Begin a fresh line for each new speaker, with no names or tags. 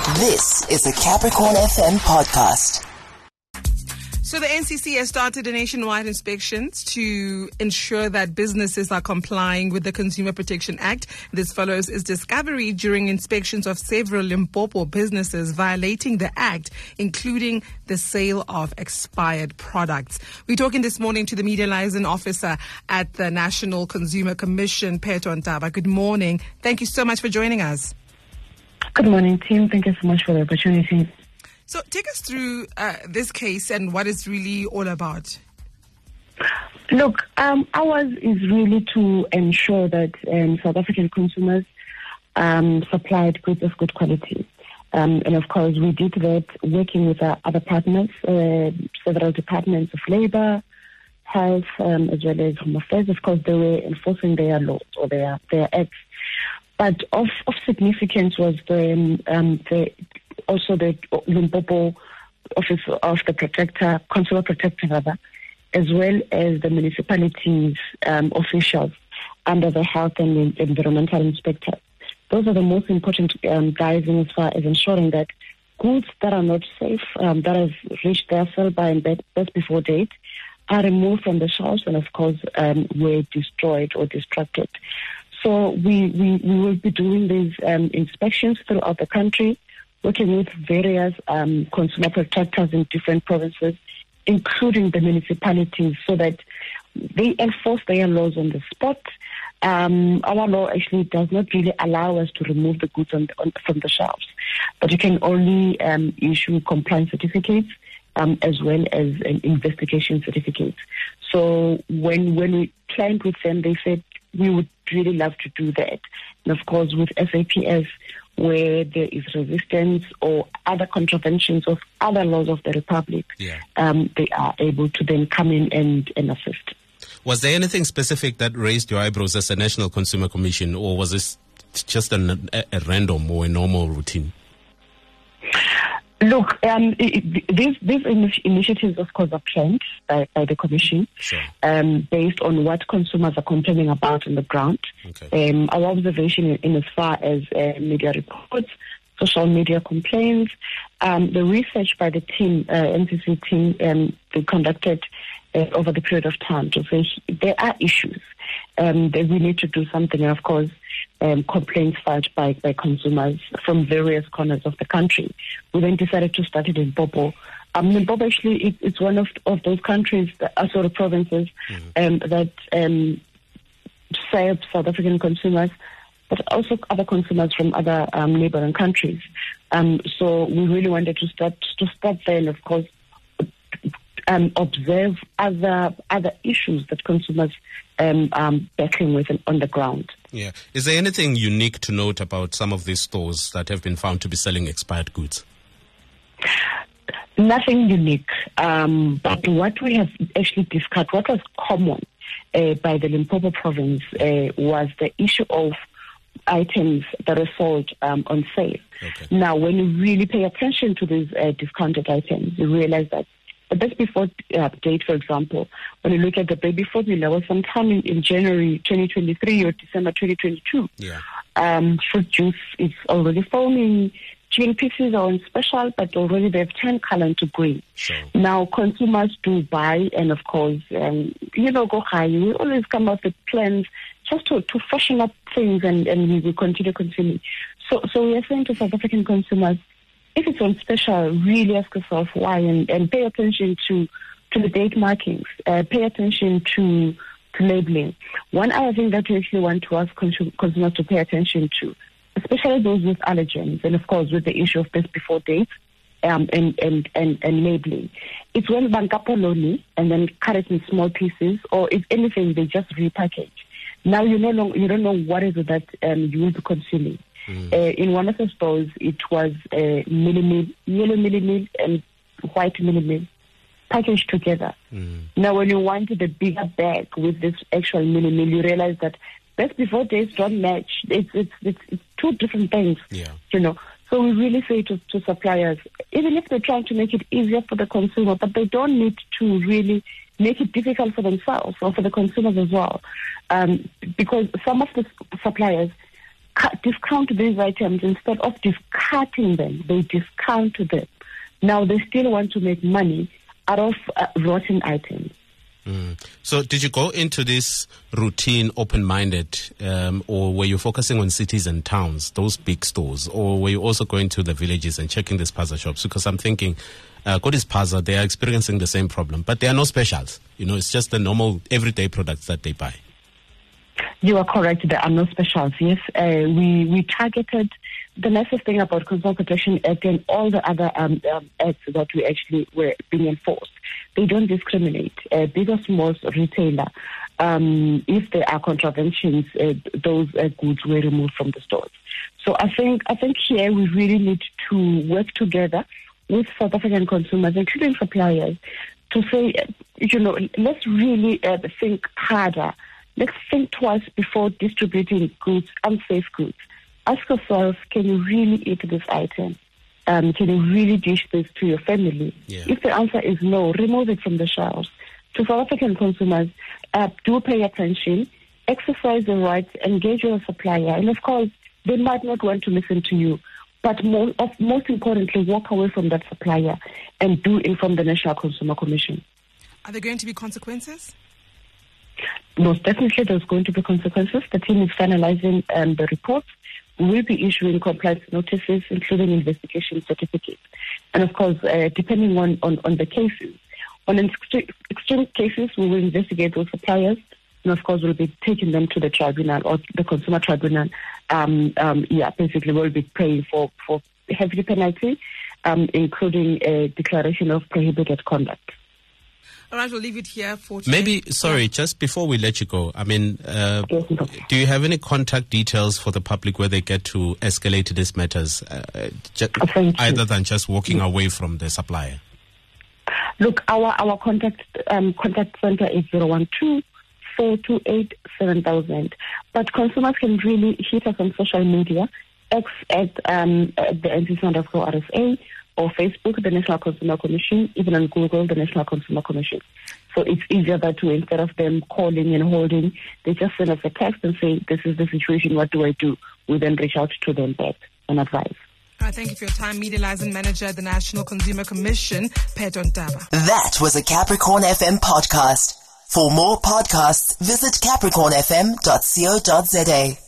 This is the Capricorn FM podcast.
So the NCC has started a nationwide inspections to ensure that businesses are complying with the Consumer Protection Act. This follows its discovery during inspections of several Limpopo businesses violating the act, including the sale of expired products. We're talking this morning to the media liaison officer at the National Consumer Commission, Pheto Ntaba. Good morning. Thank you so much for joining us.
Good morning, team. Thank you so much for the opportunity.
So take us through this case and what it's really all about.
Look, ours is really to ensure that South African consumers supplied goods of good quality. And of course, we did that working with our other partners, several departments of labor, health, as well as Home Affairs. Of course, they were enforcing their laws or their acts. But of significance was also the Limpopo Office of the Consumer Protector rather, as well as the municipalities officials under the Health and Environmental Inspector. Those are the most important guys in as far as ensuring that goods that are not safe, that have reached their sell-by and best before date, are removed from the shelves and, of course, were destroyed or destructed. So we will be doing these inspections throughout the country, working with various consumer protectors in different provinces, including the municipalities, so that they enforce their laws on the spot. Our law actually does not really allow us to remove the goods from the shelves, but you can only issue compliance certificates as well as an investigation certificate. So when we planned with them, they said, we would really love to do that. And of course, with SAPS, where there is resistance or other contraventions of other laws of the Republic, they are able to then come in and assist.
Was there anything specific that raised your eyebrows as a National Consumer Commission, or was this just a random or a normal routine?
Look, these initiatives, of course, are planned by the Commission,
sure,
based on what consumers are complaining about on the ground.
Okay.
Our observation in as far as media reports, social media complaints, the research by the team, NCC team, they conducted over the period of time to say there are issues that we need to do something, and of course, complaints filed by consumers from various corners of the country. We then decided to start it in Limpopo. Limpopo actually it's one of those countries, provinces, that serve South African consumers, but also other consumers from other neighboring countries. So we really wanted to start there, and of course, observe other issues that consumers are battling with on the ground.
Yeah. Is there anything unique to note about some of these stores that have been found to be selling expired goods?
Nothing unique. But what we have actually discussed, what was common by the Limpopo province was the issue of items that are sold on sale.
Okay.
Now, when you really pay attention to these discounted items, you realize that the best before date, for example, when you look at the baby formula, was sometime in January 2023 or December 2022.
Yeah.
Fruit juice is already foaming. Chicken pieces are on special, but already they've turned color into green.
Sure.
Now, consumers do buy, and of course, go high. We always come up with plans just to freshen up things, and we will continue consuming. So we are saying to South African consumers, if it's on special, really ask yourself why, and pay attention to the date markings. Pay attention to labeling. One other thing that we actually want to ask consumers to pay attention to, especially those with allergens, and of course with the issue of best before date and labeling. It's when bankapoloni and then cut it in small pieces, or if anything, they just repackage. Now you don't know what is it that you will be consuming. In one of the stores, it was yellow millimil and white millimil packaged together. Now, when you want the bigger bag with this actual millimil, you realize that best before dates don't match. It's two different things.
Yeah.
So we really say to suppliers, even if they're trying to make it easier for the consumer, but they don't need to really make it difficult for themselves or for the consumers as well, because some of the suppliers discount these items instead of discarding them. They discount them. Now they still want to make money out of rotten items.
So did you go into this routine open-minded, or were you focusing on cities and towns, those big stores, or were you also going to the villages and checking these Spaza shops? Because I'm thinking, Kodis Spaza, they are experiencing the same problem, but there are no specials. It's just the normal everyday products that they buy.
You are correct. There are no specials. Yes, we targeted. The nicest thing about Consumer Protection Act and all the other acts that we actually were being enforced, they don't discriminate. Big or small retailer, if there are contraventions, those goods were removed from the stores. So I think here we really need to work together with South African consumers, including suppliers, to say, let's really think harder. Let's think twice before distributing goods, unsafe goods. Ask yourself, can you really eat this item? Can you really dish this to your family?
Yeah.
If the answer is no, remove it from the shelves. To South African consumers, do pay attention, exercise the rights, engage your supplier. And of course, they might not want to listen to you, but most importantly, walk away from that supplier and do inform the National Consumer Commission.
Are there going to be consequences?
Most definitely there's going to be consequences. The team is finalizing the reports. We will be issuing compliance notices, including investigation certificates. And of course, depending on the cases, on extreme cases, we will investigate those suppliers. And of course, we'll be taking them to the tribunal or the consumer tribunal. Basically, we'll be paying for heavy penalty, including a declaration of prohibited conduct.
All right, we'll leave it here for today.
Maybe, just before we let you go, do you have any contact details for the public where they get to escalate these matters, either than just walking away from the supplier?
Look, our contact center is 012-428-7000. But consumers can really hit us on social media, X at the NCC_RSA, or Facebook, the National Consumer Commission, even on Google, the National Consumer Commission. So it's easier that way. Instead of them calling and holding, they just send us a text and say, this is the situation, what do I do? We then reach out to them back and advise.
All right, thank you for your time. Media Liaison Manager at the National Consumer Commission, Peto Ntaba.
That was a Capricorn FM podcast. For more podcasts, visit capricornfm.co.za.